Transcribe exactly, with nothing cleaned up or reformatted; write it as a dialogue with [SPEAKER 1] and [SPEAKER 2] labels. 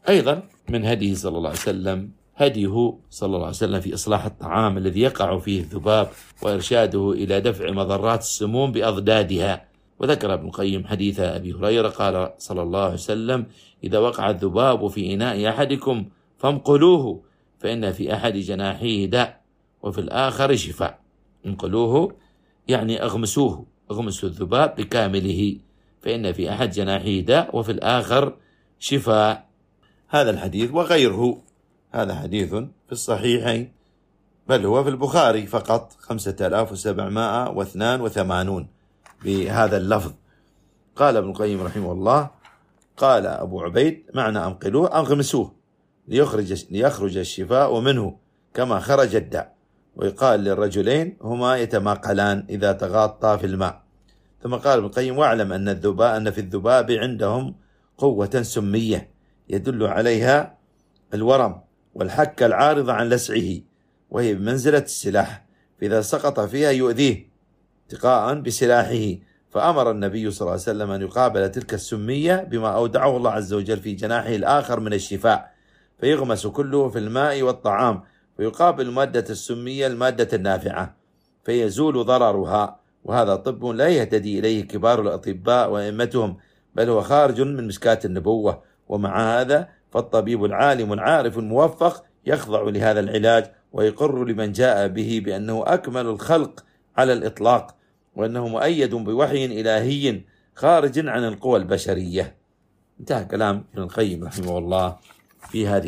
[SPEAKER 1] أيضا من هديه صلى الله عليه وسلم هديه صلى الله عليه وسلم في إصلاح الطعام الذي يقع فيه الذباب وإرشاده إلى دفع مضرات السموم بأضدادها. وذكر ابن القيم حديث أبي هريرة قال صلى الله عليه وسلم: إذا وقع الذباب في إناء أحدكم فانقلوه فإن في أحد جناحيه داء وفي الآخر شفاء. انقلوه يعني أغمسوه، أغمسوا الذباب بكامله، فإن في أحد جناحيه داء وفي الآخر شفاء. هذا الحديث وغيره، هذا حديث في الصحيحين، بل هو في البخاري فقط خمسة آلاف وسبعمائة واثنان وثمانون بهذا اللفظ. قال ابن القيم رحمه الله: قال أبو عبيد: معنى أنقلوه أغمسوه ليخرج, ليخرج الشفاء منه كما خرج الداء. ويقال للرجلين هما يتماقلان إذا تغاطى في الماء. ثم قال ابن القيم: واعلم أن الذباب أن في الذباب عندهم قوة سمية يدل عليها الورم والحكة العارضة عن لسعه، وهي بمنزلة السلاح، فإذا سقط فيها يؤذيه اتقاء بسلاحه، فأمر النبي صلى الله عليه وسلم أن يقابل تلك السمية بما أودعه الله عز وجل في جناحه الآخر من الشفاء، فيغمس كله في الماء والطعام، ويقابل مادة السمية المادة النافعة فيزول ضررها. وهذا طب لا يهتدي إليه كبار الأطباء وأئمتهم، بل هو خارج من مسكات النبوة. ومع هذا فالطبيب العالم العارف الموفق يخضع لهذا العلاج ويقر لمن جاء به بأنه أكمل الخلق على الإطلاق، وأنه مؤيد بوحي إلهي خارج عن القوى البشرية. انتهى كلام ابن القيم رحمه الله في هذه